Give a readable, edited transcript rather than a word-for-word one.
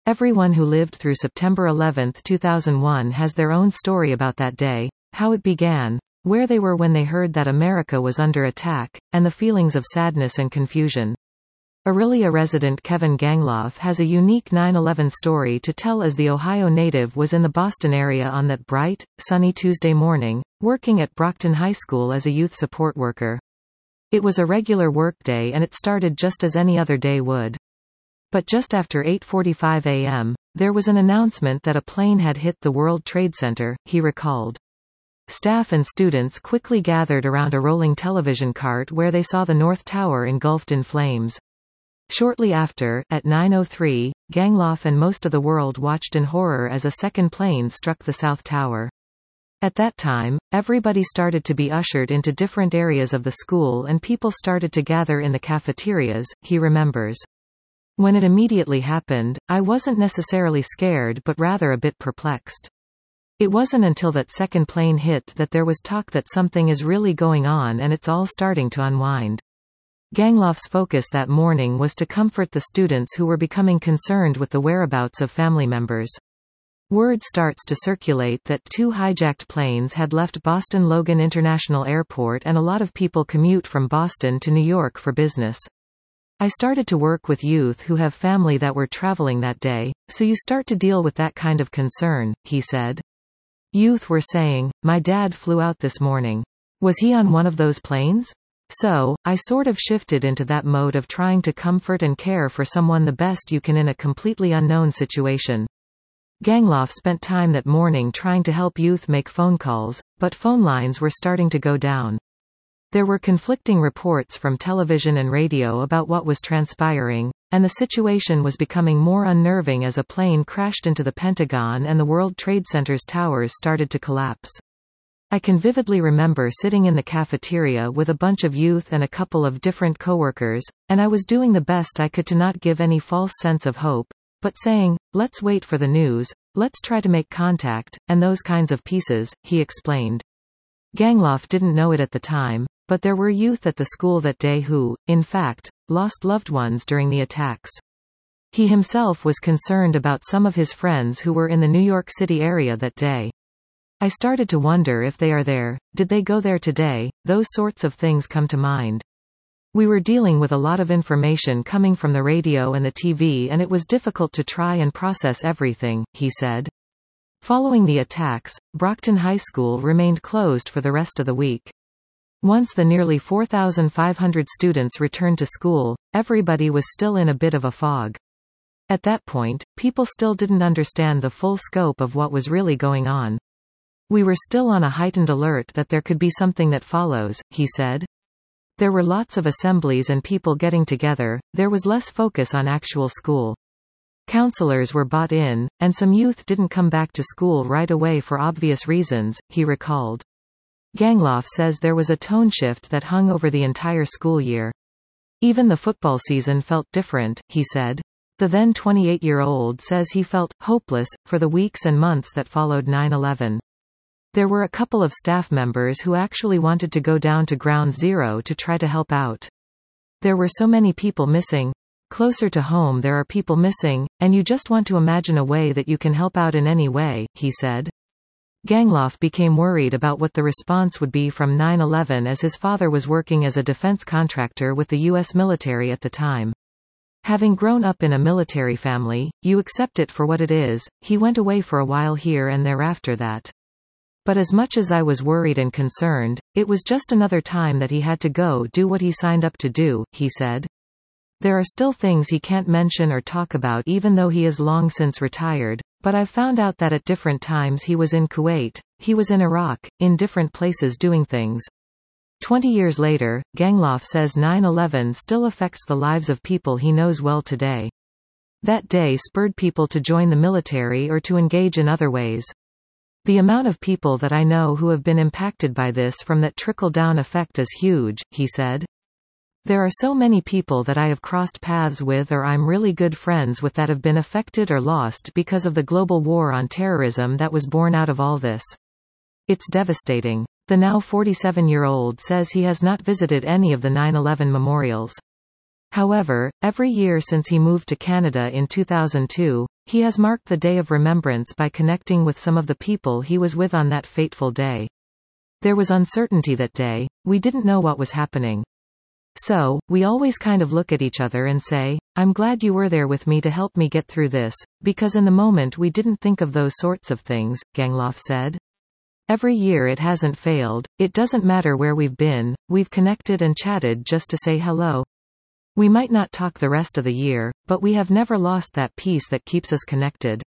Everyone who lived through September 11, 2001 has their own story about that day, how it began, where they were when they heard that America was under attack, and the feelings of sadness and confusion. Orillia resident Kevin Gangloff has a unique 9/11 story to tell as the Ohio native was in the Boston area on that bright, sunny Tuesday morning, working at Brockton High School as a youth support worker. It was a regular workday and it started just as any other day would. But just after 8:45 a.m., there was an announcement that a plane had hit the World Trade Center, he recalled. Staff and students quickly gathered around a rolling television cart where they saw the North Tower engulfed in flames. Shortly after, at 9:03, Gangloff and most of the world watched in horror as a second plane struck the South Tower. At that time, everybody started to be ushered into different areas of the school and people started to gather in the cafeterias, he remembers. When it immediately happened, I wasn't necessarily scared but rather a bit perplexed. It wasn't until that second plane hit that there was talk that something is really going on and it's all starting to unwind. Gangloff's focus that morning was to comfort the students who were becoming concerned with the whereabouts of family members. Word starts to circulate that 2 hijacked planes had left Boston Logan International Airport and a lot of people commute from Boston to New York for business. I started to work with youth who have family that were traveling that day, so you start to deal with that kind of concern, he said. Youth were saying, my dad flew out this morning. Was he on one of those planes? So, I sort of shifted into that mode of trying to comfort and care for someone the best you can in a completely unknown situation. Gangloff spent time that morning trying to help youth make phone calls, but phone lines were starting to go down. There were conflicting reports from television and radio about what was transpiring, and the situation was becoming more unnerving as a plane crashed into the Pentagon and the World Trade Center's towers started to collapse. I can vividly remember sitting in the cafeteria with a bunch of youth and a couple of different coworkers, and I was doing the best I could to not give any false sense of hope, but saying, let's wait for the news, let's try to make contact, and those kinds of pieces, he explained. Gangloff didn't know it at the time, but there were youth at the school that day who, in fact, lost loved ones during the attacks. He himself was concerned about some of his friends who were in the New York City area that day. I started to wonder if they are there, did they go there today, those sorts of things come to mind. We were dealing with a lot of information coming from the radio and the TV and it was difficult to try and process everything, he said. Following the attacks, Brockton High School remained closed for the rest of the week. Once the nearly 4,500 students returned to school, everybody was still in a bit of a fog. At that point, people still didn't understand the full scope of what was really going on. We were still on a heightened alert that there could be something that follows, he said. There were lots of assemblies and people getting together, there was less focus on actual school. Counselors were bought in, and some youth didn't come back to school right away for obvious reasons, he recalled. Gangloff says there was a tone shift that hung over the entire school year. Even the football season felt different, he said. The then 28-year-old says he felt hopeless for the weeks and months that followed 9/11. There were a couple of staff members who actually wanted to go down to Ground Zero to try to help out. There were so many people missing. Closer to home there are people missing, and you just want to imagine a way that you can help out in any way, he said. Gangloff became worried about what the response would be from 9/11 as his father was working as a defense contractor with the U.S. military at the time. Having grown up in a military family, you accept it for what it is. He went away for a while here and there after that. But as much as I was worried and concerned, it was just another time that he had to go do what he signed up to do, he said. There are still things he can't mention or talk about even though he is long since retired, but I've found out that at different times he was in Kuwait, he was in Iraq, in different places doing things. 20 years later, Gangloff says 9/11 still affects the lives of people he knows well today. That day spurred people to join the military or to engage in other ways. The amount of people that I know who have been impacted by this from that trickle-down effect is huge, he said. There are so many people that I have crossed paths with or I'm really good friends with that have been affected or lost because of the global war on terrorism that was born out of all this. It's devastating. The now 47-year-old says he has not visited any of the 9/11 memorials. However, every year since he moved to Canada in 2002, he has marked the Day of Remembrance by connecting with some of the people he was with on that fateful day. There was uncertainty that day. We didn't know what was happening. So, we always kind of look at each other and say, I'm glad you were there with me to help me get through this, because in the moment we didn't think of those sorts of things, Gangloff said. Every year it hasn't failed. It doesn't matter where we've been, we've connected and chatted just to say hello. We might not talk the rest of the year, but we have never lost that piece that keeps us connected.